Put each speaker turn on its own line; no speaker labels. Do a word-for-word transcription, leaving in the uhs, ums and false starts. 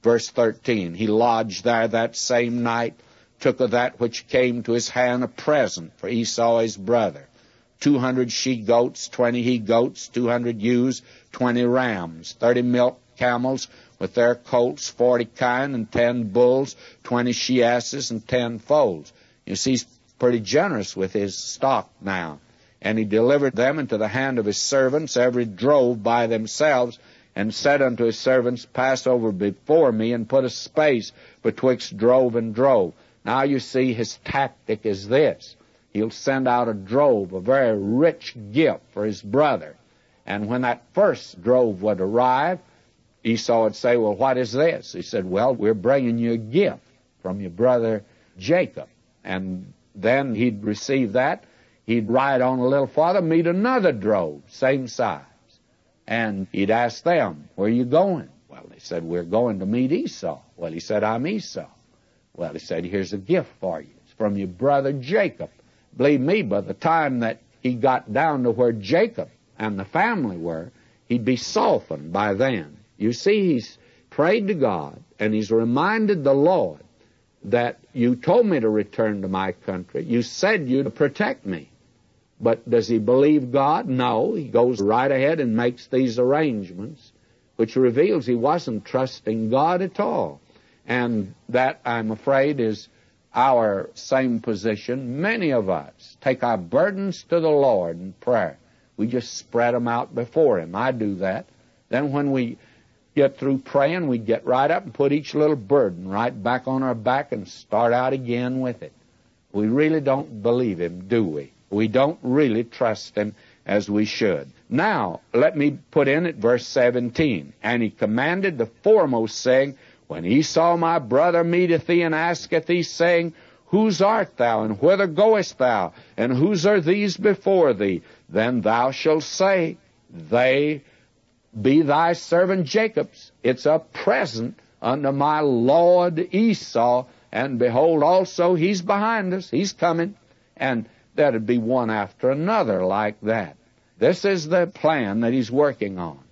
Verse thirteen, he lodged there that same night, took of that which came to his hand a present for Esau his brother, two hundred she-goats, twenty he-goats, two hundred ewes, twenty rams, thirty milk camels with their colts, forty kine, and ten bulls, twenty she-asses, and ten foals. You see, he's pretty generous with his stock now. And he delivered them into the hand of his servants, every drove by themselves, and said unto his servants, Pass over before me, and put a space betwixt drove and drove. Now you see his tactic is this. He'll send out a drove, a very rich gift for his brother. And when that first drove would arrive, Esau would say, Well, what is this? He said, Well, we're bringing you a gift from your brother Jacob. And then he'd receive that. He'd ride on a little farther, meet another drove, same size. And he'd ask them, Where are you going? Well, they said, We're going to meet Esau. Well, he said, I'm Esau. Well, he said, Here's a gift for you. It's from your brother Jacob. Believe me, by the time that he got down to where Jacob and the family were, he'd be softened by then. You see, he's prayed to God, and he's reminded the Lord that you told me to return to my country. You said you'd protect me. But does he believe God? No. He goes right ahead and makes these arrangements, which reveals he wasn't trusting God at all. And that, I'm afraid, is our same position. Many of us take our burdens to the Lord in prayer. We just spread them out before him. I do that. Then when we get through praying, we get right up and put each little burden right back on our back and start out again with it. We really don't believe him, do we? We don't really trust him as we should. Now, let me put in at verse seventeen. And he commanded the foremost, saying, When Esau my brother meeteth thee, and asketh thee, saying, Whose art thou, and whither goest thou, and whose are these before thee? Then thou shalt say, They be thy servant Jacob's. It's a present unto my lord Esau, and behold, also he's behind us. He's coming. And that'd be one after another like that. This is the plan that he's working on.